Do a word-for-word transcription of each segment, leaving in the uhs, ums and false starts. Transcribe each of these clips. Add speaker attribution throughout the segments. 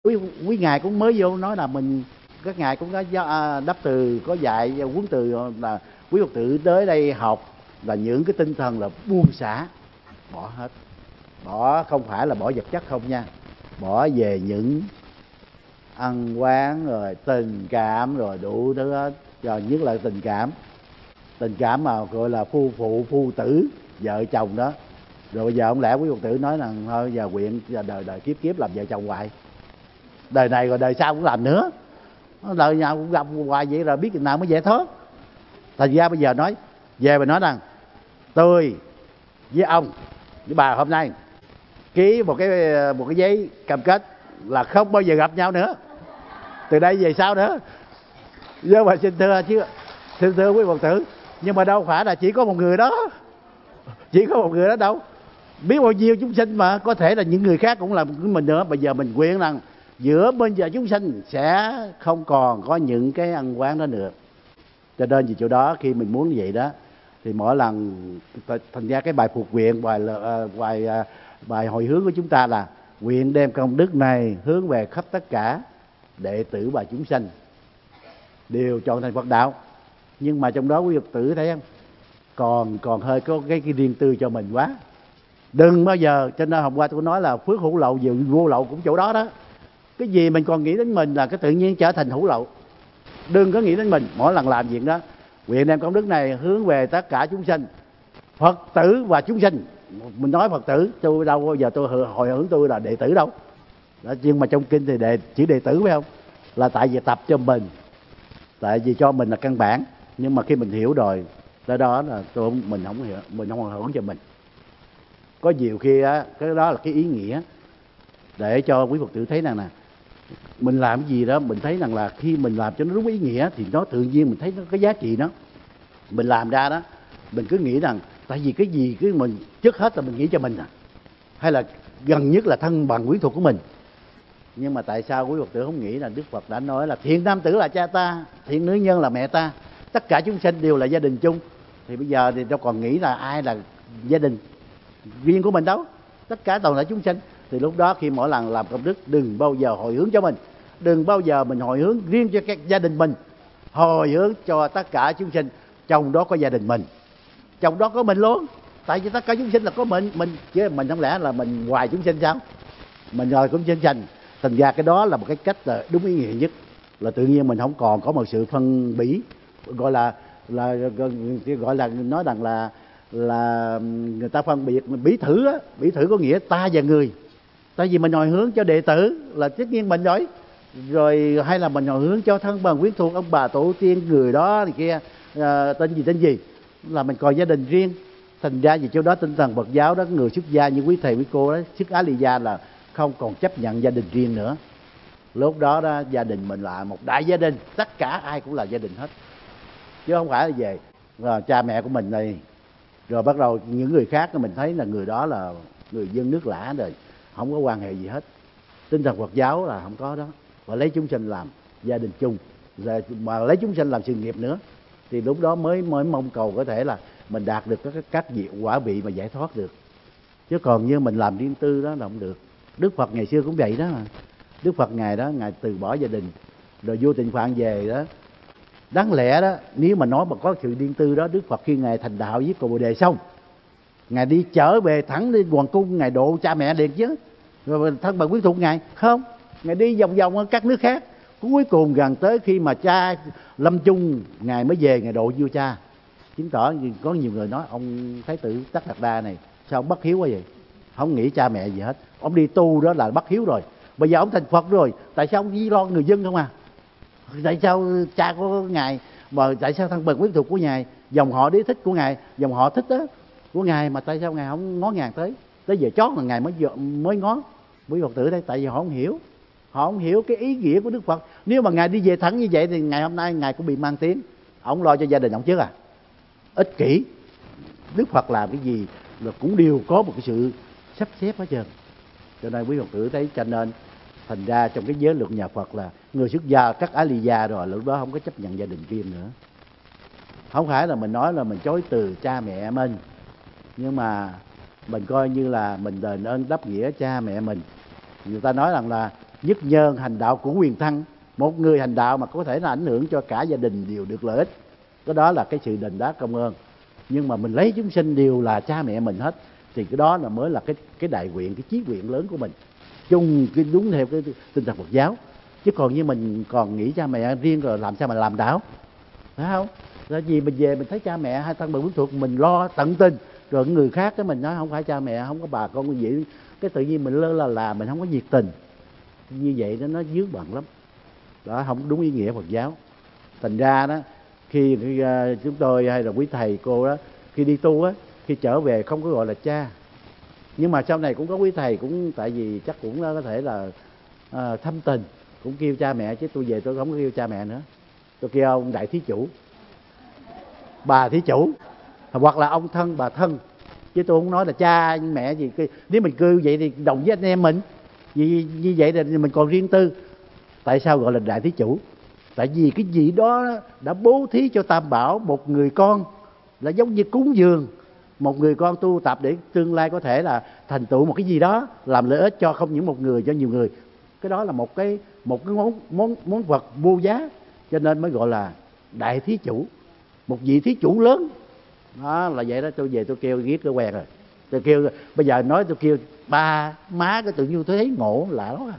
Speaker 1: quý, quý ngài cũng mới vô nói là mình, các ngài cũng có à, đắp từ, có dạy huấn từ là quý Phật tử tới đây học là những cái tinh thần là buông xả, bỏ hết. Bỏ không phải là bỏ vật chất không nha, bỏ về những ăn quán rồi tình cảm rồi đủ thứ hết, rồi nhất là tình cảm, tình cảm mà gọi là phu phụ phu tử vợ chồng đó. Rồi bây giờ không lẽ quý Phật tử nói rằng thôi giờ nguyện giờ đời đời kiếp kiếp làm vợ chồng hoài, đời này rồi đời sau cũng làm nữa, đời nào cũng gặp hoài vậy rồi biết chừng nào mới giải thoát. Thành ra bây giờ nói về, mà nói rằng tôi với ông với bà hôm nay ký một cái một cái giấy cam kết là không bao giờ gặp nhau nữa từ đây về sau nữa. Nhưng mà xin thưa chứ, xin thưa quý Phật tử, nhưng mà đâu phải là chỉ có một người đó, chỉ có một người đó đâu, biết bao nhiêu chúng sinh mà, có thể là những người khác cũng làm của mình nữa. Bây giờ mình nguyện rằng giữa bên giờ chúng sinh sẽ không còn có những cái ăn quán đó nữa. Cho nên vì chỗ đó khi mình muốn như vậy đó thì mỗi lần thành ra cái bài phục nguyện, bài bài bài hồi hướng của chúng ta là nguyện đem công đức này hướng về khắp tất cả đệ tử và chúng sanh đều chọn thành Phật đạo. Nhưng mà trong đó quý Phật tử thấy không, còn còn hơi có cái, cái riêng tư cho mình quá. Đừng bao giờ, cho nên hôm qua tôi nói là phước hữu lậu, dự vô lậu cũng chỗ đó đó. Cái gì mình còn nghĩ đến mình là cái tự nhiên trở thành hữu lậu. Đừng có nghĩ đến mình, mỗi lần làm việc đó nguyện đem công đức này hướng về tất cả chúng sinh, Phật tử và chúng sinh. Mình nói Phật tử, tôi đâu bao giờ tôi hồi hướng tôi là đệ tử đâu đó, nhưng mà trong kinh thì đệ, chữ đệ tử phải không, là tại vì tập cho mình, tại vì cho mình là căn bản. Nhưng mà khi mình hiểu rồi đó, đó là tôi mình không hiểu, mình không hồi hướng cho mình. Có nhiều khi á, cái đó là cái ý nghĩa để cho quý Phật tử thấy rằng nè, mình làm cái gì đó mình thấy rằng là khi mình làm cho nó đúng ý nghĩa thì nó tự nhiên mình thấy nó có giá trị đó. Mình làm ra đó, mình cứ nghĩ rằng tại vì cái gì cứ mình trước hết là mình nghĩ cho mình à, hay là gần nhất là thân bằng quyến thuộc của mình. Nhưng mà tại sao quý Phật tử không nghĩ là Đức Phật đã nói là thiện nam tử là cha ta, thiện nữ nhân là mẹ ta, tất cả chúng sinh đều là gia đình chung. Thì bây giờ thì đâu còn nghĩ là ai là gia đình riêng của mình đâu, tất cả toàn là chúng sinh. Thì lúc đó khi mỗi lần làm công đức đừng bao giờ hồi hướng cho mình, đừng bao giờ mình hồi hướng riêng cho các gia đình mình, hồi hướng cho tất cả chúng sinh, trong đó có gia đình mình, trong đó có mình luôn. Tại vì tất cả chúng sinh là có mình, mình chứ mình không lẽ là mình ngoài chúng sinh sao? Mình rồi cũng chúng sinh. Thành ra cái đó là một cái cách là đúng ý nghĩa nhất, là tự nhiên mình không còn có một sự phân bỉ, gọi là là gọi là nói rằng là là người ta phân biệt bỉ thử á. Bỉ thử có nghĩa ta và người. Tại vì mình hồi hướng cho đệ tử là tất nhiên mình rồi, rồi hay là mình hồi hướng cho thân bằng quyến thuộc, ông bà tổ tiên người đó này kia, à, tên gì tên gì, là mình coi gia đình riêng. Thành ra vì chỗ đó tinh thần Phật giáo đó, người xuất gia như quý thầy quý cô đó, xuất á lì gia là không còn chấp nhận gia đình riêng nữa. Lúc đó đó gia đình mình là một đại gia đình, tất cả ai cũng là gia đình hết, chứ không phải là về rồi cha mẹ của mình này rồi bắt đầu những người khác mình thấy là người đó là người dân nước lã rồi, không có quan hệ gì hết. Tinh thần Phật giáo là không có đó, và lấy chúng sinh làm gia đình chung, rồi mà lấy chúng sinh làm sự nghiệp nữa, thì lúc đó mới mới mong cầu có thể là mình đạt được các các vị quả vị mà giải thoát được. Chứ còn như mình làm riêng tư đó là không được. Đức Phật ngày xưa cũng vậy đó mà. Đức Phật ngài đó, ngài từ bỏ gia đình rồi vô tịnh phạn về đó. Đáng lẽ đó, nếu mà nói mà có sự riêng tư đó, Đức Phật khi ngài thành đạo với Cầu Bồ Đề xong, ngài đi trở về thẳng đi hoàng cung, ngài độ cha mẹ liền chứ. Rồi thân bằng quyến thuộc ngài không, ngài đi vòng vòng ở các nước khác, cuối cùng gần tới khi mà cha lâm chung ngài mới về, ngài độ vua cha. Chứng tỏ có nhiều người nói ông Thái tử Tất Đạt Đa này sao ông bất hiếu quá vậy, không nghĩ cha mẹ gì hết. Ông đi tu đó là bất hiếu rồi, bây giờ ông thành Phật rồi, tại sao ông chỉ lo người dân không à? Tại sao cha của ngài mà tại sao thân bằng quyến thuộc của ngài, dòng họ đế thích của ngài, dòng họ thích đó của ngài, mà tại sao ngài không ngó ngàng tới tới giờ chót là ngài mới mới ngó? Quý Phật tử đây, tại vì họ không hiểu, họ không hiểu cái ý nghĩa của Đức Phật. Nếu mà ngài đi về thẳng như vậy thì ngày hôm nay ngài cũng bị mang tiếng, ông lo cho gia đình ông chứ à, ích kỷ. Đức Phật làm cái gì là cũng đều có một cái sự sắp xếp hết trơn. Cho nên quý Phật tử thấy, cho nên thành ra trong cái giới luật nhà Phật là người xuất gia cắt á lì gia rồi, lúc đó không có chấp nhận gia đình riêng nữa. Không phải là mình nói là mình chối từ cha mẹ mình, nhưng mà mình coi như là mình đền ơn đáp nghĩa cha mẹ mình. Người ta nói rằng là nhất nhân hành đạo của quyền thăng. Một người hành đạo mà có thể là ảnh hưởng cho cả gia đình đều được lợi ích, cái đó là cái sự đền đáp công ơn. Nhưng mà mình lấy chúng sinh đều là cha mẹ mình hết, thì cái đó là mới là cái cái đại nguyện, cái chí nguyện lớn của mình, chung cái đúng theo cái tinh thần Phật giáo. Chứ còn như mình còn nghĩ cha mẹ riêng rồi làm sao mà làm đạo, phải không? Là vì mình về mình thấy cha mẹ hai thân bằng quyến thuộc, mình lo tận tình, rồi người khác cái mình nói không phải cha mẹ, không có bà con như vậy, cái tự nhiên mình lơ là là mình không có nhiệt tình, như vậy đó nó dướng bận lắm, đó không đúng ý nghĩa Phật giáo. Thành ra đó khi, khi uh, chúng tôi hay là quý thầy cô đó khi đi tu á, khi trở về không có gọi là cha. Nhưng mà sau này cũng có quý thầy cũng tại vì chắc cũng có thể là uh, thâm tình, cũng kêu cha mẹ, chứ tôi về tôi không có kêu cha mẹ nữa, tôi kêu ông đại thí chủ, bà thí chủ, hoặc là ông thân bà thân, chứ tôi không nói là cha mẹ gì. Nếu mình kêu vậy thì đồng với anh em mình, vì như vậy là mình còn riêng tư. Tại sao gọi là đại thí chủ? Tại vì cái gì đó đã bố thí cho Tam Bảo một người con, là giống như cúng dường một người con tu tập để tương lai có thể là thành tựu một cái gì đó, làm lợi ích cho không những một người, cho nhiều người. Cái đó là một cái một cái món món món vật vô giá, cho nên mới gọi là đại thí chủ, một vị thí chủ lớn. Đó là vậy đó. Tôi về tôi kêu ghét cái quen rồi, tôi kêu bây giờ nói tôi kêu ba má, cái tự nhiên tôi thấy ngộ lạ lắm à.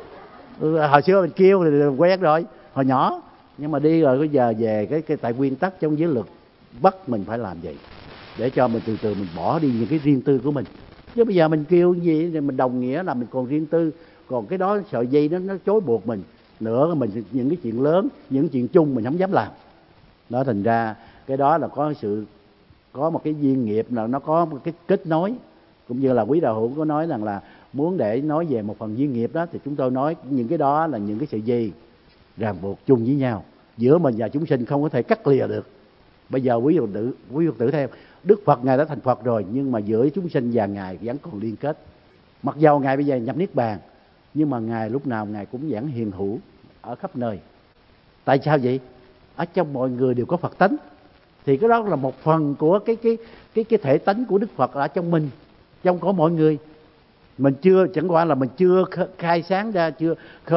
Speaker 1: Ừ, hồi xưa mình kêu thì quen rồi hồi nhỏ, nhưng mà đi rồi bây giờ về cái, cái tại nguyên tắc trong giới luật bắt mình phải làm vậy, để cho mình từ từ mình bỏ đi những cái riêng tư của mình. Chứ bây giờ mình kêu gì thì mình đồng nghĩa là mình còn riêng tư, còn cái đó sợi dây nó nó chối buộc mình nữa, mình những cái chuyện lớn, những chuyện chung mình không dám làm. Đó, thành ra cái đó là có sự có một cái duyên nghiệp, là nó có một cái kết nối. Cũng như là quý đạo hữu có nói rằng là muốn để nói về một phần duyên nghiệp đó, thì chúng tôi nói những cái đó là những cái sợi dây ràng buộc chung với nhau giữa mình và chúng sinh, không có thể cắt lìa được. Bây giờ quý Phật tử quý Phật tử theo Đức Phật ngài đã thành Phật rồi, nhưng mà giữa chúng sinh và ngài vẫn còn liên kết. Mặc dầu ngài bây giờ nhập niết bàn, nhưng mà ngài lúc nào ngài cũng vẫn hiền hữu ở khắp nơi. Tại sao vậy? Ở trong mọi người đều có Phật tánh, thì cái đó là một phần của cái cái cái cái thể tánh của Đức Phật ở trong mình, trong có mọi người. Mình chưa, chẳng qua là mình chưa khai sáng ra, chưa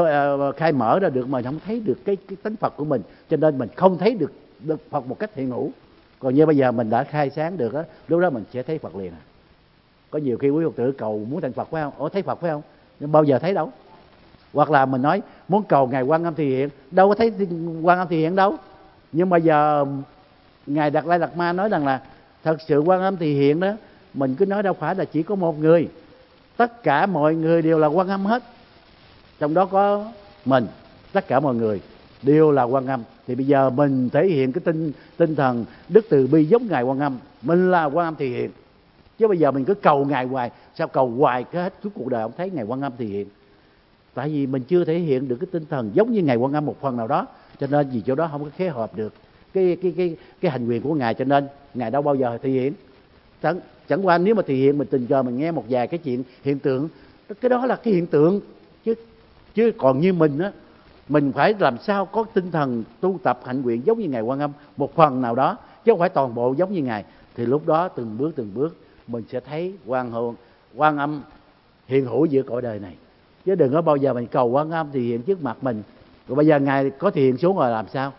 Speaker 1: khai mở ra được, mà không thấy được cái cái tánh Phật của mình, cho nên mình không thấy được được Phật một cách hiện hữu. Còn như bây giờ mình đã khai sáng được á, lúc đó mình sẽ thấy Phật liền à. Có nhiều khi quý Phật tử cầu muốn thành Phật phải không? Ủa thấy Phật phải không? Nhưng bao giờ thấy đâu. Hoặc là mình nói muốn cầu ngài Quan Âm Thị Hiện, đâu có thấy Quan Âm Thị Hiện đâu. Nhưng mà giờ ngài Đạt Lai Lạt Ma nói rằng là thật sự Quan Âm Thị Hiện đó, mình cứ nói đâu phải là chỉ có một người, tất cả mọi người đều là Quan Âm hết, trong đó có mình, tất cả mọi người đều là Quan Âm. Thì bây giờ mình thể hiện cái tinh tinh thần đức từ bi giống ngài Quan Âm, mình là Quan Âm Thị Hiện. Chứ bây giờ mình cứ cầu ngài hoài, sao cầu hoài cái hết suốt cuộc đời không thấy ngài Quan Âm Thị Hiện? Tại vì mình chưa thể hiện được cái tinh thần giống như ngài Quan Âm một phần nào đó, cho nên vì chỗ đó không có khế hợp được cái cái cái cái hành quyền của ngài, cho nên ngài đâu bao giờ thị hiện. Chẳng, chẳng qua nếu mà thị hiện mình tình cờ mình nghe một vài cái chuyện hiện tượng, cái đó là cái hiện tượng, chứ chứ còn như mình á, mình phải làm sao có tinh thần tu tập hạnh nguyện giống như ngài Quan Âm một phần nào đó, chứ không phải toàn bộ giống như ngài. Thì lúc đó từng bước từng bước mình sẽ thấy Quan Hồn Quan Âm hiện hữu giữa cõi đời này. Chứ đừng có bao giờ mình cầu Quan Âm thì hiện trước mặt mình, rồi bây giờ ngài có thì hiện xuống rồi làm sao?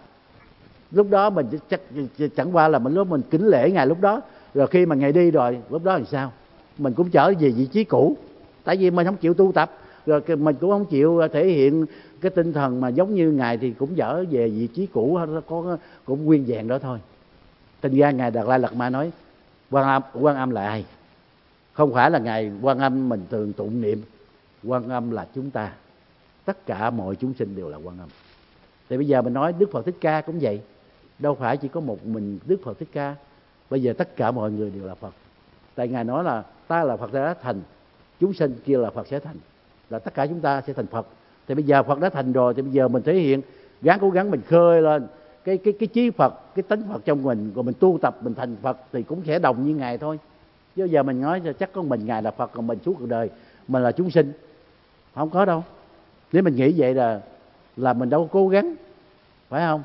Speaker 1: Lúc đó mình chắc chẳng qua là mình lúc mình kính lễ ngài lúc đó, rồi khi mà ngài đi rồi lúc đó làm sao? Mình cũng trở về vị trí cũ, tại vì mình không chịu tu tập, rồi mình cũng không chịu thể hiện cái tinh thần mà giống như ngài, thì cũng trở về vị trí cũ, nó có cũng nguyên vẹn đó thôi. Thành ra ngài Đạt Lai Lạt Ma nói Quan Âm, Quan Âm là ai? Không phải là ngài Quan Âm mình thường tụng niệm, Quan Âm là chúng ta, tất cả mọi chúng sinh đều là Quan Âm. Thì bây giờ mình nói Đức Phật Thích Ca cũng vậy, đâu phải chỉ có một mình Đức Phật Thích Ca, bây giờ tất cả mọi người đều là Phật. Tại ngài nói là ta là Phật đã thành, chúng sinh kia là Phật sẽ thành, là tất cả chúng ta sẽ thành Phật. Thì bây giờ Phật đã thành rồi, thì bây giờ mình thể hiện, gắng cố gắng mình khơi lên cái cái cái chí Phật, cái tánh Phật trong mình, rồi mình tu tập mình thành Phật thì cũng sẽ đồng như ngài thôi. Chứ giờ mình nói chắc có mình ngài là Phật, còn mình suốt cuộc đời mình là chúng sinh, không có đâu. Nếu mình nghĩ vậy là là mình đâu có cố gắng, phải không?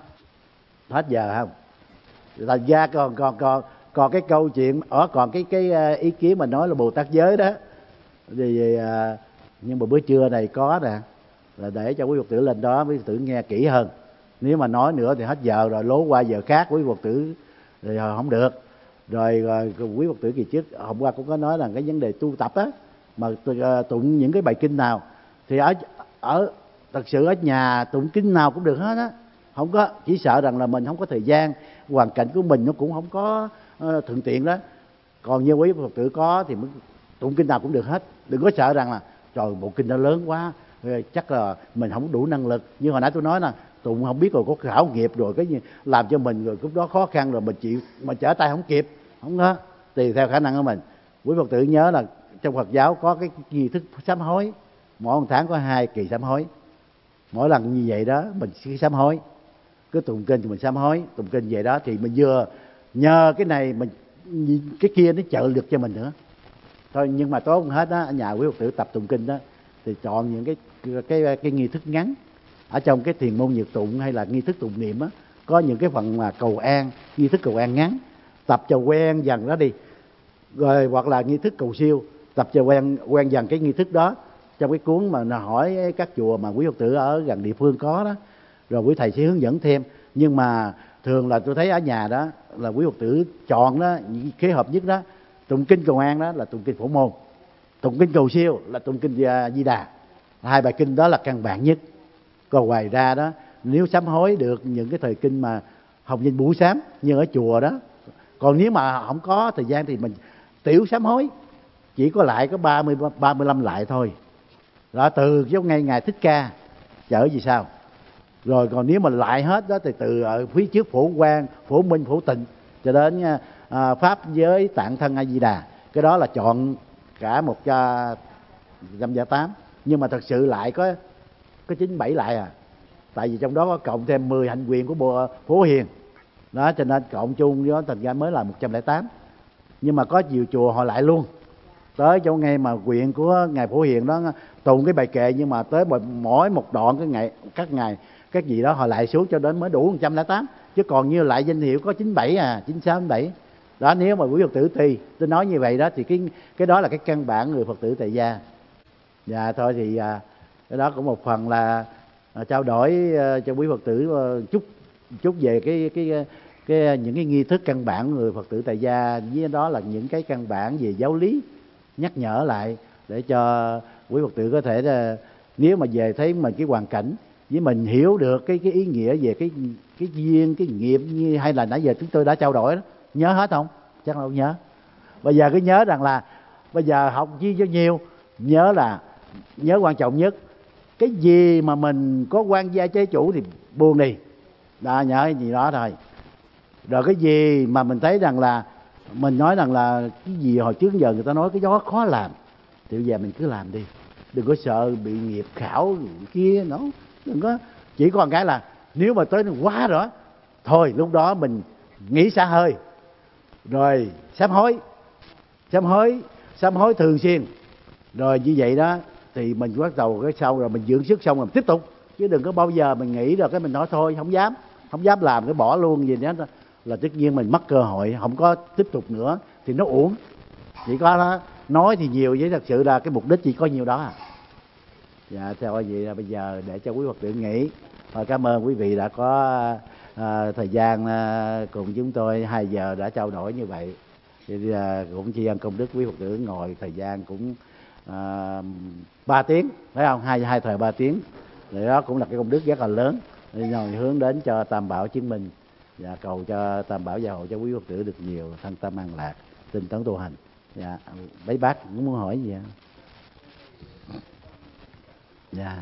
Speaker 1: Hết giờ không? Thành ra còn còn còn còn cái câu chuyện ở còn cái cái ý kiến mà nói là Bồ Tát giới đó, thì nhưng mà bữa trưa này có nè, là để cho quý Phật tử lên đó quý Phật tử nghe kỹ hơn. Nếu mà nói nữa thì hết giờ rồi, lố qua giờ khác quý Phật tử thì không được. Rồi, rồi quý Phật tử kỳ trước hôm qua cũng có nói là cái vấn đề tu tập á, mà tụng những cái bài kinh nào thì ở ở thật sự ở nhà tụng kinh nào cũng được hết á, không có, chỉ sợ rằng là mình không có thời gian, hoàn cảnh của mình nó cũng không có uh, thuận tiện đó. Còn như quý Phật tử có thì tụng kinh nào cũng được hết, đừng có sợ rằng là trời bộ kinh nó lớn quá chắc là mình không đủ năng lực. Như hồi nãy tôi nói là tụng không biết rồi có khảo nghiệp rồi cái gì làm cho mình rồi lúc đó khó khăn rồi mình chịu mà trở tay không kịp, không có, tùy theo khả năng của mình. Quý Phật tử nhớ là trong Phật giáo có cái nghi thức sám hối, mỗi một tháng có hai kỳ sám hối, mỗi lần như vậy đó mình sẽ sám hối, cứ tụng kinh thì mình sám hối, tụng kinh vậy đó thì mình vừa nhờ cái này mình cái kia nó trợ lực cho mình nữa thôi. Nhưng mà tốt hơn hết đó, ở nhà quý Phật tử tập tụng kinh đó thì chọn những cái cái cái nghi thức ngắn ở trong cái thiền môn nhược tụng hay là nghi thức tụng niệm á, có những cái phần mà cầu an, nghi thức cầu an ngắn, tập cho quen dần đó đi. Rồi hoặc là nghi thức cầu siêu, tập cho quen quen dần cái nghi thức đó. Trong cái cuốn mà nó hỏi các chùa mà quý Phật tử ở gần địa phương có đó, rồi quý thầy sẽ hướng dẫn thêm. Nhưng mà thường là tôi thấy ở nhà đó là quý Phật tử chọn đó, kế hợp nhất đó, tụng kinh cầu an đó là tụng kinh Phổ Môn, tụng kinh cầu siêu là tụng kinh Di Đà. Hai bài kinh đó là căn bản nhất. Còn ngoài ra đó, nếu sám hối được những cái thời kinh mà học viên buổi sám như ở chùa đó, còn nếu mà không có thời gian thì mình tiểu sám hối, chỉ có lại có ba mươi ba mươi lăm lại thôi. Đó, từ giống ngay ngày Thích Ca trở vì sao. Rồi còn nếu mà lại hết đó thì từ ở phía trước Phổ Quang, Phổ Minh, Phổ Tịnh cho đến à, pháp giới tạng thân A Di Đà, cái đó là chọn cả một trăm lẻ tám. Nhưng mà thật sự lại có có chín mươi bảy lại à, tại vì trong đó có cộng thêm mười hạnh quyền của bộ Phổ Hiền đó, cho nên cộng chung đó thành ra mới là một trăm lẻ tám. Nhưng mà có nhiều chùa họ lại luôn tới chỗ ngay mà quyện của ngài Phổ Hiền đó tụng cái bài kệ, nhưng mà tới mỗi một đoạn cái ngày các ngày các gì đó họ lại xuống cho đến mới đủ một trăm lẻ tám, chứ còn như lại danh hiệu có chín mươi bảy à, chín mươi sáu, chín mươi bảy đó. Nếu mà quý Phật tử tùy tôi nói như vậy đó thì cái cái đó là cái căn bản người Phật tử tại gia. Dạ thôi thì à, cái đó cũng một phần là à, trao đổi à, cho quý Phật tử à, chút chút về cái cái cái những cái nghi thức căn bản người Phật tử tại gia, với đó là những cái căn bản về giáo lý nhắc nhở lại để cho quý Phật tử có thể là, nếu mà về thấy mình cái hoàn cảnh với mình hiểu được cái cái ý nghĩa về cái cái duyên cái nghiệp như hay là nãy giờ chúng tôi đã trao đổi đó, nhớ hết không? Chắc là không nhớ. Bây giờ cứ nhớ rằng là bây giờ học chi cho nhiều, nhớ là nhớ quan trọng nhất cái gì mà mình có quan gia chế chủ thì buông đi đó, nhớ cái gì đó thôi. Rồi cái gì mà mình thấy rằng là mình nói rằng là cái gì hồi trước giờ người ta nói cái đó khó làm thì bây giờ mình cứ làm đi, đừng có sợ bị nghiệp khảo kia nó, đừng có, chỉ có một cái là nếu mà tới quá rồi thôi lúc đó mình nghĩ xả hơi rồi sám hối, sám hối sám hối thường xuyên. Rồi như vậy đó thì mình bắt đầu cái sau rồi mình dưỡng sức xong rồi mình tiếp tục, chứ đừng có bao giờ mình nghĩ rồi cái mình nói thôi không dám không dám làm cái bỏ luôn gì đó, là tất nhiên mình mất cơ hội không có tiếp tục nữa thì nó uổng. Chỉ có đó, nói thì nhiều với thật sự là cái mục đích chỉ có nhiêu đó à. Dạ theo vậy là bây giờ để cho quý Phật tử nghỉ. Rồi cảm ơn quý vị đã có à, thời gian à, cùng chúng tôi hai giờ đã trao đổi như vậy. Thì à, cũng tri ân công đức quý Phật tử ngồi thời gian cũng à, ba tiếng phải không, hai hai thời ba tiếng, thì đó cũng là cái công đức rất là lớn, rồi hướng đến cho Tam Bảo chứng minh và cầu cho Tam Bảo gia hộ cho quý Phật tử được nhiều thân tâm an lạc, tinh tấn tu hành. Dạ mấy bác cũng muốn hỏi gì không? Dạ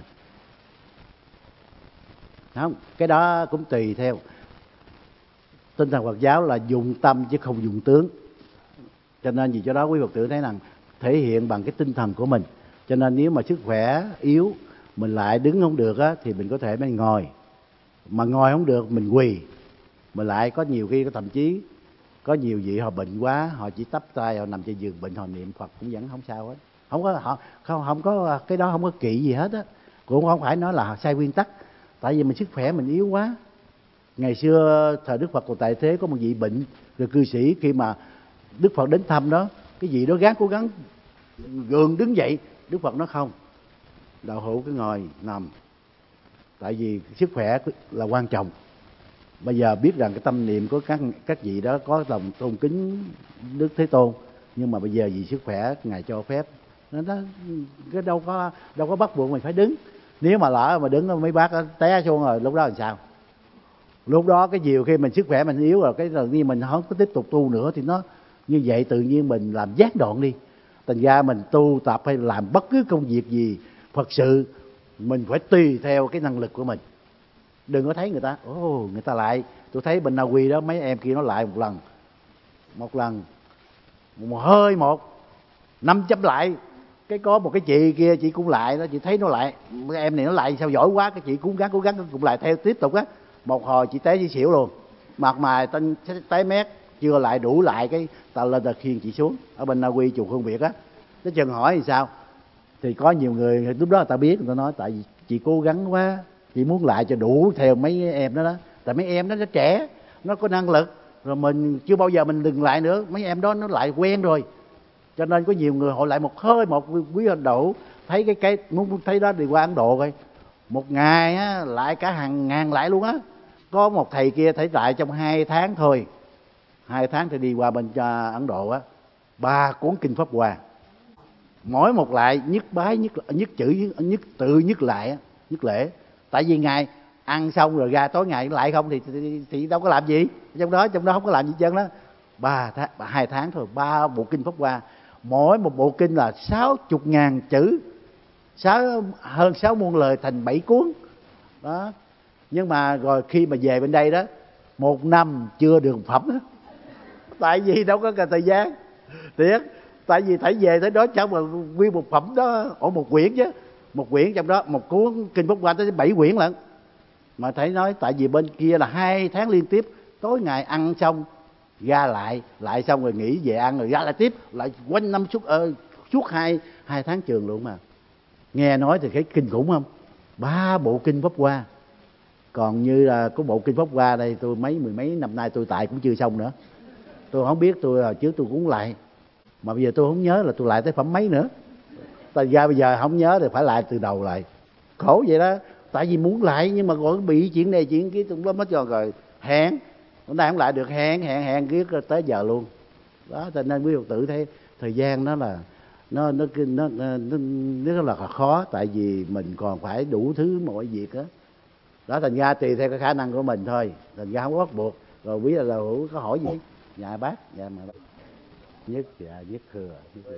Speaker 1: không, cái đó cũng tùy theo tinh thần Phật giáo là dùng tâm chứ không dùng tướng, cho nên vì cho đó quý Phật tử thấy rằng thể hiện bằng cái tinh thần của mình. Cho nên nếu mà sức khỏe yếu mình lại đứng không được á, thì mình có thể mình ngồi, mà ngồi không được mình quỳ. Mình lại có nhiều khi thậm chí có nhiều vị họ bệnh quá, họ chỉ tấp tay họ nằm trên giường bệnh họ niệm Phật cũng vẫn không sao hết, không có họ không không có cái đó không có kỵ gì hết á, cũng không phải nói là sai nguyên tắc, tại vì mình sức khỏe mình yếu quá. Ngày xưa thời Đức Phật còn tại thế có một vị bệnh rồi cư sĩ khi mà Đức Phật đến thăm đó, cái vị đó gắng cố gắng gượng đứng dậy, Đức Phật nói không, đạo hữu cứ ngồi nằm Tại vì sức khỏe là quan trọng. Bây giờ biết rằng cái tâm niệm của các các vị đó có lòng tôn kính Đức Thế Tôn, nhưng mà bây giờ vì sức khỏe ngài cho phép, nó, nó cái đâu có đâu có bắt buộc mình phải đứng. Nếu mà lỡ mà đứng mấy bác té xuống rồi lúc đó làm sao? Lúc đó cái nhiều khi mình sức khỏe mình yếu rồi, cái tự nhiên mình không có tiếp tục tu nữa thì nó như vậy tự nhiên mình làm gián đoạn đi. Thành ra mình tu tập hay làm bất cứ công việc gì Phật sự, mình phải tùy theo cái năng lực của mình. Đừng có thấy người ta, ồ oh, người ta lại, tôi thấy bên Na Uy đó mấy em kia nó lại một lần, một lần, một hơi một, năm chấm lại. Cái có một cái chị kia chị cũng lại đó, chị thấy nó lại, cái em này nó lại sao giỏi quá, cái chị cố gắng cố gắng cũng lại theo tiếp tục á. Một hồi chị té chị xỉu luôn, mặt mày tên tái mét, chưa lại đủ lại cái ta lên ta khiêng chị xuống. Ở bên Na Uy chùa Hương Việt á, cái chừng hỏi thì sao, thì có nhiều người lúc đó người ta biết, người ta nói tại vì chị cố gắng quá, chị muốn lại cho đủ theo mấy em đó đó. Tại mấy em đó nó trẻ, nó có năng lực, rồi mình chưa bao giờ mình đừng lại nữa, mấy em đó nó lại quen rồi. Cho nên có nhiều người họ lại một hơi một quý Ấn Độ, thấy cái cái muốn thấy đó đi qua Ấn Độ coi, một ngày á, lại cả hàng ngàn lại luôn á. Có một thầy kia thấy lại trong hai tháng thôi, hai tháng thì đi qua bên Ấn Độ á, ba cuốn kinh Pháp Hoa, mỗi một lại nhất bái nhất nhất chữ nhất tự nhất lại nhất lễ. Tại vì ngài ăn xong rồi ra tối ngày lại không thì, thì thì đâu có làm gì trong đó, trong đó không có làm gì chân đó. Ba tháng, hai tháng thôi, ba bộ kinh Pháp Hoa, mỗi một bộ kinh là sáu chục ngàn chữ, sáu hơn sáu muôn lời thành bảy cuốn đó. Nhưng mà rồi khi mà về bên đây đó, một năm chưa được phẩm đó. Tại vì đâu có cần thời gian thiệt. Tại vì phải về tới đó chẳng mà nguyên một phẩm đó, ở một quyển chứ, một quyển trong đó một cuốn kinh Pháp Hoa tới bảy quyển lận. Mà thấy nói tại vì bên kia là hai tháng liên tiếp, tối ngày ăn xong ra lại, lại xong rồi nghỉ về ăn rồi ra lại tiếp, lại quanh năm suốt ơ suốt hai hai tháng trường luôn mà. Nghe nói thì thấy kinh khủng không? Ba bộ kinh Pháp Hoa. Còn như là có bộ kinh Pháp Hoa đây, tôi mấy mười mấy năm nay tôi tại cũng chưa xong nữa. Tôi không biết, tôi hồi trước tôi cũng lại, mà bây giờ tôi không nhớ là tôi lại tới phẩm mấy nữa. Tại ra bây giờ không nhớ thì phải lại từ đầu lại. Khổ vậy đó. Tại vì muốn lại nhưng mà còn bị chuyện này chuyện kia tụi nó mất cho rồi hẹn, hôm nay không lại được, hẹn hẹn hẹn kiết tới giờ luôn đó. Cho nên quý Phật tử thấy thời gian đó là nó nó nó nó, nó, nó là khó. Tại vì mình còn phải đủ thứ mọi việc đó đó. Thành ra tùy theo cái khả năng của mình thôi, thành ra không có bắt buộc. Rồi quý là hữu có hỏi gì nhà bác, dạ mà nhất dạ nhất thừa, nhất thừa.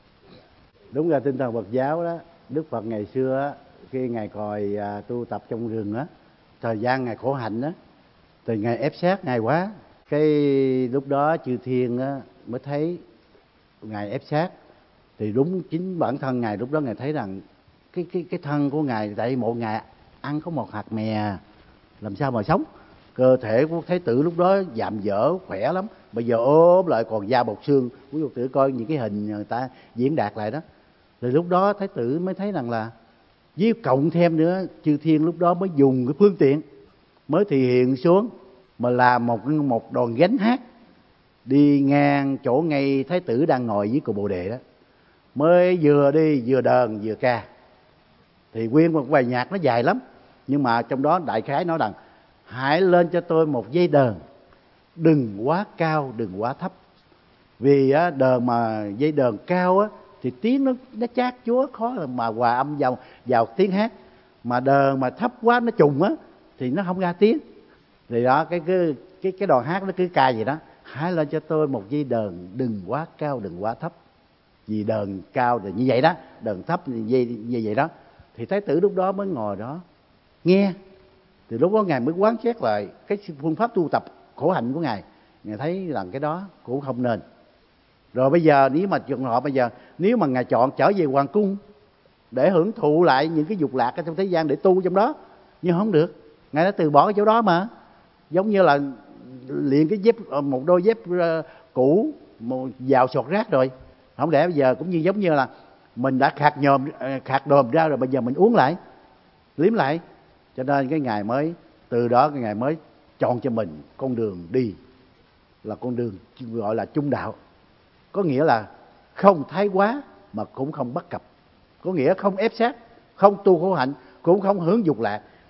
Speaker 1: Đúng là tinh thần Phật giáo đó. Đức Phật ngày xưa á, khi ngài còi à, tu tập trong rừng á, thời gian ngài khổ hạnh á, thì ngài ép sát ngài quá. Cái lúc đó chư thiên á mới thấy ngài ép sát. Thì đúng chính bản thân ngài lúc đó ngài thấy rằng cái cái cái thân của ngài, tại một ngày ăn có một hạt mè làm sao mà sống. Cơ thể của Thái tử lúc đó dạm dở khỏe lắm, bây giờ ốm lại còn da bọc xương. Quý Phật tử coi những cái hình người ta diễn đạt lại đó. Rồi lúc đó Thái tử mới thấy rằng là với cộng thêm nữa, chư thiên lúc đó mới dùng cái phương tiện, mới thể hiện xuống mà làm một một đoàn gánh hát đi ngang chỗ ngay Thái tử đang ngồi dưới cội Bồ Đề đó. Mới vừa đi vừa đờn vừa ca. Thì nguyên một bài nhạc nó dài lắm, nhưng mà trong đó đại khái nói rằng hãy lên cho tôi một dây đờn, đừng quá cao đừng quá thấp. Vì á, đờn mà dây đờn cao á thì tiếng nó nó chát chúa, khó mà hòa âm vào vào tiếng hát. Mà đờn mà thấp quá nó trùng á thì nó không ra tiếng. Thì đó cái cái cái cái đoàn hát nó cứ ca vậy đó, hãy lên cho tôi một dây đờn, đừng quá cao đừng quá thấp. Vì đờn cao thì như vậy đó, đờn thấp thì như, như vậy đó. Thì Thái tử lúc đó mới ngồi đó nghe. Thì lúc đó ngài mới quán xét lại cái phương pháp tu tập khổ hạnh của ngài. Ngài thấy rằng cái đó cũng không nên. Rồi bây giờ nếu mà trường hợp bây giờ nếu mà ngài chọn trở về hoàng cung để hưởng thụ lại những cái dục lạc ở trong thế gian để tu trong đó, nhưng không được. Ngài đã từ bỏ cái chỗ đó mà. Giống như là liền cái dép, một đôi dép cũ vào sọt rác rồi. Không để bây giờ cũng như giống như là mình đã khạc nhòm khạc đồm ra rồi, bây giờ mình uống lại, liếm lại. Cho nên cái ngài mới từ đó cái ngài mới chọn cho mình con đường đi là con đường gọi là trung đạo. Có nghĩa là không thái quá mà cũng không bất cập. Có nghĩa không ép sát, không tu khổ hạnh, cũng không hướng dục lạc,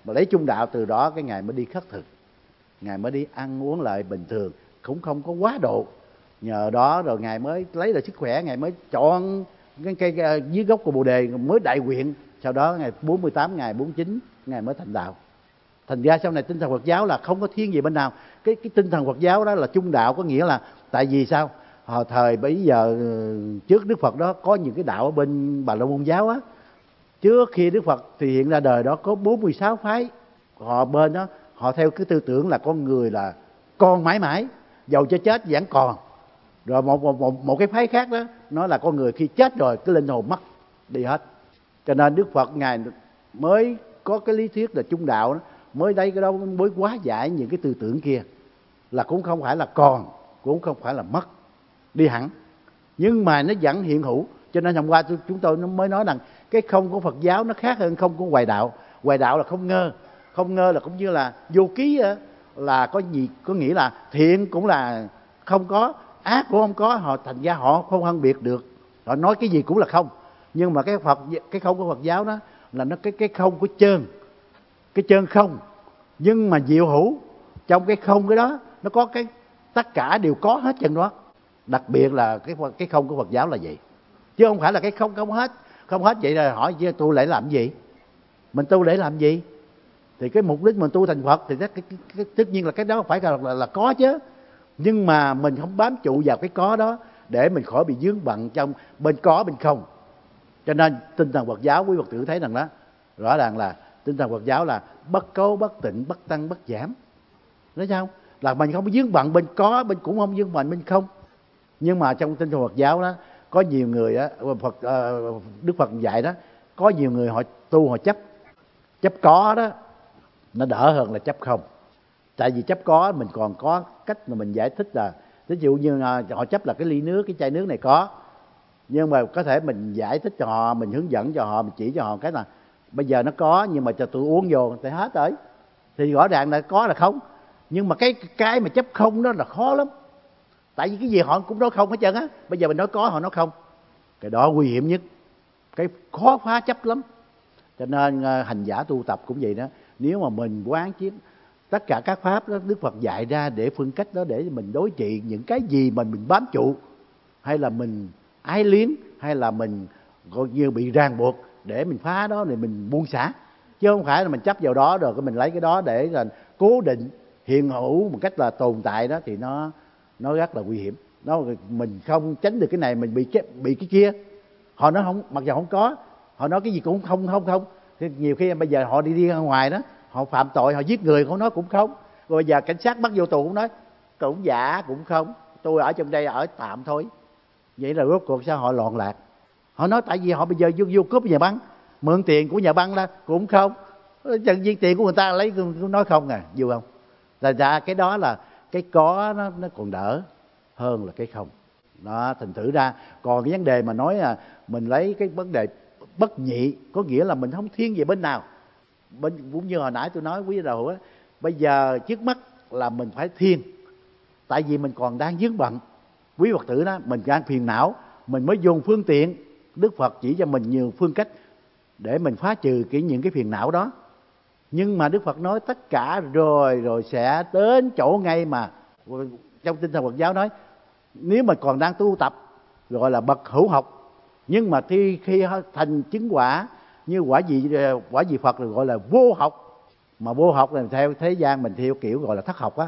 Speaker 1: mà lấy trung đạo, từ đó cái Ngài mới đi khất thực, Ngài mới đi ăn uống lại bình thường, cũng không có quá độ. Nhờ đó rồi Ngài mới lấy lại sức khỏe, Ngài mới chọn cái cây dưới gốc của Bồ Đề mới đại nguyện. Sau đó Ngài bốn mươi tám ngày, bốn mươi chín Ngài mới thành đạo. Thành ra sau này tinh thần Phật giáo là không có thiên về bên nào. Cái cái tinh thần Phật giáo đó là trung đạo, có nghĩa là tại vì sao? Hồi thời bấy giờ trước Đức Phật đó có những cái đạo ở bên Bà La Môn giáo á. Trước khi Đức Phật thì hiện ra đời đó có bốn mươi sáu phái. Họ bên đó họ theo cái tư tưởng là con người là con mãi mãi, dầu cho chết vẫn còn. Rồi một, một, một, một cái phái khác đó nói là con người khi chết rồi cái linh hồn mất đi hết. Cho nên Đức Phật Ngài mới có cái lý thuyết là trung đạo đó, mới đây cái đó mới hóa giải những cái tư tưởng kia, là cũng không phải là còn, cũng không phải là mất đi hẳn, nhưng mà nó vẫn hiện hữu. Cho nên hôm qua chúng tôi mới nói rằng cái không của Phật giáo nó khác hơn không của Hoài đạo. Hoài đạo là không ngơ, không ngơ là cũng như là vô ký, là có gì, có nghĩa là thiện cũng là không có, ác cũng không có. Họ thành ra họ không phân biệt được, họ nói cái gì cũng là không. Nhưng mà cái Phật, cái không của Phật giáo đó là nó cái cái không của trơn, cái trơn không, nhưng mà diệu hữu. Trong cái không cái đó nó có cái tất cả đều có hết trơn đó. Đặc biệt là cái cái không của Phật giáo là vậy, chứ không phải là cái không không hết. Không hết vậy rồi hỏi tu để làm gì? Mình tu để làm gì? Thì cái mục đích mình tu thành Phật thì tất, cái, cái, cái, tất nhiên là cái đó phải là, là, là có chứ. Nhưng mà mình không bám trụ vào cái có đó để mình khỏi bị vướng bận trong bên có bên không. Cho nên tinh thần Phật giáo quý Phật tử thấy rằng đó, rõ ràng là tinh thần Phật giáo là bất cấu bất tịnh, bất tăng bất giảm. Nói sao? Là mình không có vướng bận bên có, bên cũng không vướng bận bên không. Nhưng mà trong tinh thần Phật giáo đó có nhiều người đó, Phật uh, Đức Phật dạy đó, có nhiều người họ tu họ chấp chấp có đó, nó đỡ hơn là chấp không. Tại vì chấp có mình còn có cách mà mình giải thích, là ví dụ như họ chấp là cái ly nước, cái chai nước này có, nhưng mà có thể mình giải thích cho họ, mình hướng dẫn cho họ, mình chỉ cho họ cái là bây giờ nó có, nhưng mà cho tôi uống vô thì hết rồi, thì rõ ràng là có là không. Nhưng mà cái cái mà chấp không đó là khó lắm, tại vì cái gì họ cũng nói không hết trơn á. Bây giờ mình nói có, họ nói không, cái đó nguy hiểm nhất, cái khó phá chấp lắm. Cho nên hành giả tu tập cũng vậy đó. Nếu mà mình quán chiếu tất cả các pháp đó Đức Phật dạy ra để phương cách đó để mình đối trị những cái gì mà mình bám trụ, hay là mình ái liếng, hay là mình gọi như bị ràng buộc, để mình phá đó thì mình buông xả. Chứ không phải là mình chấp vào đó rồi mình lấy cái đó để là cố định hiện hữu một cách là tồn tại đó, thì nó nó rất là nguy hiểm. Nó mình không tránh được cái này, mình bị cái bị cái kia. Họ nói không, mặc dù không có, họ nói cái gì cũng không không không. Thì nhiều khi bây giờ họ đi đi ra ngoài đó, họ phạm tội, họ giết người, không nói cũng không. Rồi bây giờ cảnh sát bắt vô tù cũng nói cũng giả cũng không, tôi ở trong đây ở tạm thôi. Vậy là rốt cuộc sao họ loạn lạc? Họ nói tại vì họ bây giờ vô, vô cướp nhà băng, mượn tiền của nhà băng ra cũng không, chân viên tiền của người ta lấy cũng nói không à, vui không? Là ra cái đó là cái có nó, nó còn đỡ hơn là cái không. Đó, thành thử ra còn cái vấn đề mà nói là mình lấy cái vấn đề bất nhị, có nghĩa là mình không thiên về bên nào. Bên cũng như hồi nãy tôi nói quý đầu á, bây giờ trước mắt là mình phải thiên, tại vì mình còn đang vướng bận. Quý Phật tử đó, mình đang phiền não, mình mới dùng phương tiện. Đức Phật chỉ cho mình nhiều phương cách để mình phá trừ cái những cái phiền não đó. Nhưng mà Đức Phật nói tất cả rồi rồi sẽ đến chỗ ngay mà trong tinh thần Phật giáo nói, nếu mà còn đang tu tập gọi là bậc hữu học, nhưng mà khi khi thành chứng quả như quả vị quả vị Phật rồi gọi là vô học. Mà vô học là theo thế gian mình theo kiểu gọi là thất học á,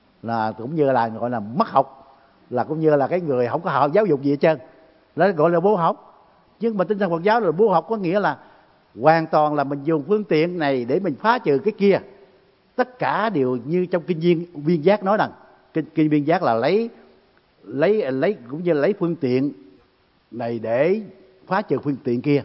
Speaker 1: là cũng như là gọi là mất học, là cũng như là cái người không có học giáo dục gì hết trơn, đó gọi là vô học. Nhưng mà tinh thần Phật giáo là vô học, có nghĩa là hoàn toàn là mình dùng phương tiện này để mình phá trừ cái kia. Tất cả đều như trong kinh viên viên giác nói rằng, kinh, kinh viên giác là lấy lấy lấy cũng như là lấy phương tiện này để phá trừ phương tiện kia,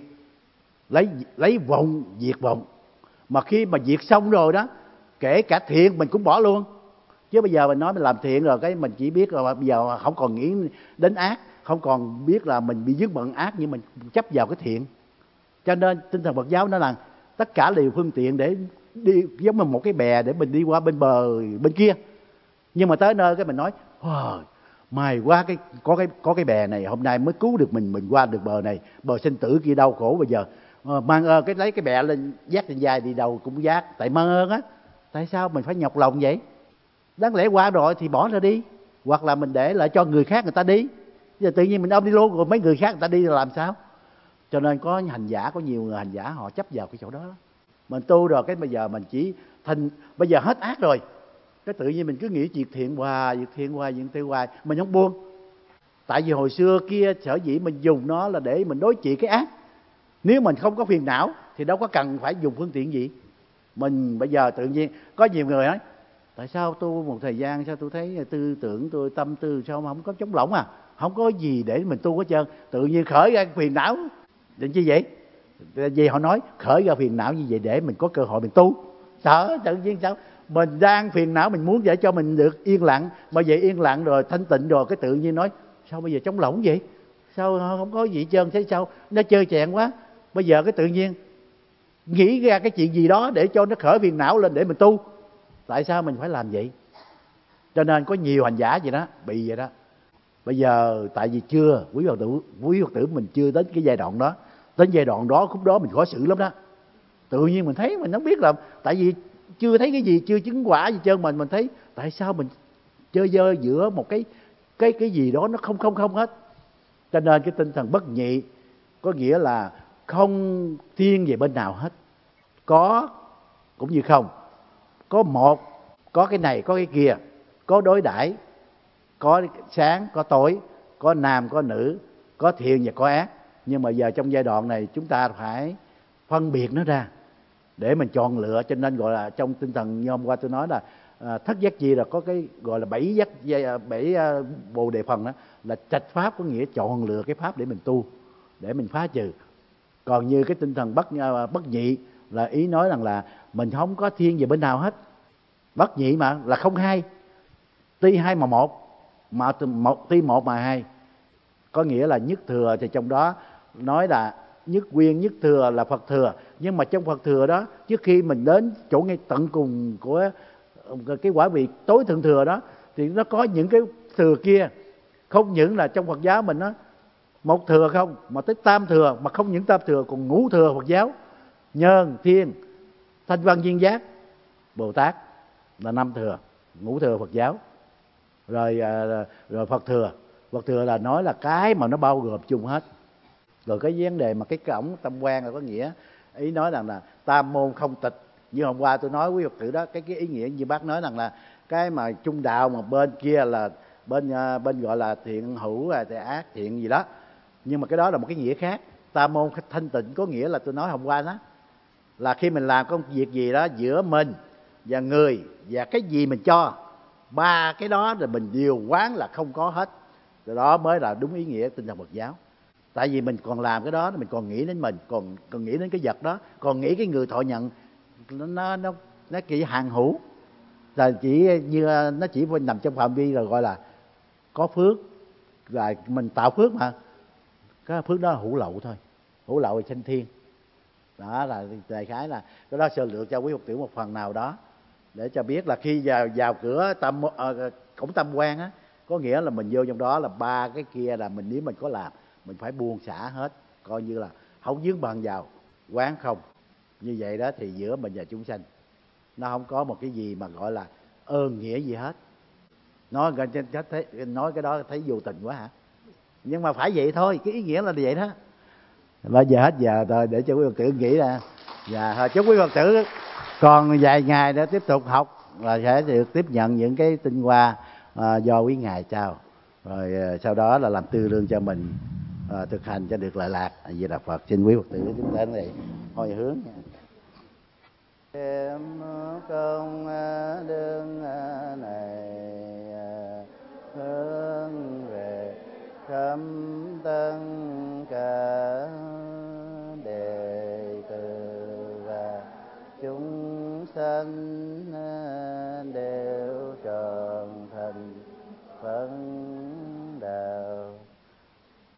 Speaker 1: lấy lấy vọng diệt vọng. Mà khi mà diệt xong rồi đó, kể cả thiện mình cũng bỏ luôn. Chứ bây giờ mình nói mình làm thiện rồi cái mình chỉ biết là bây giờ không còn nghĩ đến ác, không còn biết là mình bị vướng bận ác, nhưng mình chấp vào cái thiện. Cho nên tinh thần Phật giáo nói là tất cả đều phương tiện để đi, giống như một cái bè để mình đi qua bên bờ bên kia. Nhưng mà tới nơi cái mình nói wow, may quá cái có cái có cái bè này hôm nay mới cứu được mình mình qua được bờ này, bờ sinh tử kia đau khổ bây giờ Ờ, mang ơn cái lấy cái bẹ lên vác trên vai đi đâu cũng vác, tại mang ơn á. Tại sao mình phải nhọc lòng vậy? Đáng lẽ qua rồi thì bỏ ra đi, hoặc là mình để lại cho người khác người ta đi. Giờ tự nhiên mình ôm đi luôn rồi mấy người khác người ta đi rồi làm sao? Cho nên có hành giả, có nhiều người hành giả họ chấp vào cái chỗ đó. Mình tu rồi cái bây giờ mình chỉ thành, bây giờ hết ác rồi, cái tự nhiên mình cứ nghĩ việc thiện hoài, việc thiện hoài, việc thiện hoài, mình không buông. Tại vì hồi xưa kia sở dĩ mình dùng nó là để mình đối trị cái ác. Nếu mình không có phiền não thì đâu có cần phải dùng phương tiện gì. Mình bây giờ tự nhiên có nhiều người nói tại sao tu một thời gian sao tôi thấy tư tưởng tôi, tâm tư sao mà không có trống lỏng à, không có gì để mình tu hết trơn, tự nhiên khởi ra phiền não. Định chi vậy? Vì họ nói khởi ra phiền não như vậy để mình có cơ hội mình tu. Sợ tự nhiên sao? Mình đang phiền não, mình muốn để cho mình được yên lặng, mà vậy yên lặng rồi thanh tịnh rồi cái tự nhiên nói sao bây giờ trống lỏng vậy, sao không có gì hết trơn, thế sao nó chơi chẹn quá. Bây giờ cái tự nhiên nghĩ ra cái chuyện gì đó để cho nó khởi phiền não lên để mình tu. Tại sao mình phải làm vậy? Cho nên có nhiều hành giả vậy đó, bị vậy đó. Bây giờ tại vì chưa, quý Phật tử, quý Phật tử mình chưa đến cái giai đoạn đó. Đến giai đoạn đó, khúc đó mình khó xử lắm đó. Tự nhiên mình thấy mình không biết là tại vì chưa thấy cái gì, chưa chứng quả gì trơn, mình mình thấy tại sao mình chơi dơ giữa một cái cái cái gì đó nó không không không hết. Cho nên cái tinh thần bất nhị có nghĩa là không thiên về bên nào hết, có cũng như không, có một, có cái này có cái kia, có đối đãi, có sáng có tối, có nam có nữ, có thiện và có ác. Nhưng mà giờ trong giai đoạn này chúng ta phải phân biệt nó ra để mình chọn lựa. Cho nên gọi là trong tinh thần như hôm qua tôi nói là à, thất giác chi là có cái gọi là bảy giác, bảy uh, bồ đề phần đó là trạch pháp, có nghĩa chọn lựa cái pháp để mình tu, để mình phá trừ. Còn như cái tinh thần bất uh, bất nhị là ý nói rằng là mình không có thiên về bên nào hết. Bất nhị mà là không hai, tuy hai mà một, mà một tuy một mà hai, có nghĩa là nhất thừa. Thì trong đó nói là nhất nguyên nhất thừa là Phật thừa. Nhưng mà trong Phật thừa đó, trước khi mình đến chỗ ngay tận cùng của cái quả vị tối thượng thừa đó, thì nó có những cái thừa kia. Không những là trong Phật giáo mình nó một thừa không, mà tới tam thừa, mà không những tam thừa còn ngũ thừa Phật giáo: Nhân, Thiên, Thanh Văn, Duyên Giác, Bồ Tát là năm thừa, ngũ thừa Phật giáo. Rồi rồi Phật thừa, Phật thừa là nói là cái mà nó bao gồm chung hết. Rồi cái vấn đề mà cái cổng tam quan là có nghĩa ý nói rằng là tam môn không tịch. Như hôm qua tôi nói quý Phật tử đó, cái cái ý nghĩa như bác nói rằng là cái mà trung đạo mà bên kia là bên bên gọi là thiện hữu hay thiện ác thiện gì đó, nhưng mà cái đó là một cái nghĩa khác. Tam môn thanh tịnh có nghĩa là tôi nói hôm qua đó là khi mình làm công việc gì đó giữa mình và người và cái gì mình cho, ba cái đó rồi mình điều quán là không có hết. Từ đó mới là đúng ý nghĩa tinh thần Phật giáo. Tại vì mình còn làm cái đó, mình còn nghĩ đến mình, còn còn nghĩ đến cái vật đó, còn nghĩ cái người thọ nhận nó nó nó chỉ hàng hữu, là chỉ như nó chỉ nằm trong phạm vi rồi gọi là có phước, là mình tạo phước mà cái phước đó là hữu lậu thôi, hữu lậu là sanh thiên. Đó là đại khái là cái đó sơ lược cho quý Phật tử một phần nào đó để cho biết là khi vào vào cửa tâm à, cổng tam quan á, có nghĩa là mình vô trong đó là ba cái kia là mình, nếu mình có làm mình phải buông xả hết, coi như là không dướng bận vào, quán không. Như vậy đó thì giữa mình và chúng sanh nó không có một cái gì mà gọi là ơn nghĩa gì hết. Nói nói cái đó thấy vô tình quá hả? Nhưng mà phải vậy thôi, cái ý nghĩa là vậy đó. Bây giờ hết giờ rồi, để cho quý Phật tử nghĩ ra. Dạ thôi, chúc quý Phật tử còn vài ngày để tiếp tục học là sẽ được tiếp nhận những cái tinh hoa à, do quý ngài trao. Rồi à, sau đó là làm tư lương cho mình à, thực hành cho được lợi lạc. À, Di Đà Phật. Xin quý Phật tử chúng ta này hồi hướng nha. Em công đương này hướng về khắp tất cả đệ tử và chúng sanh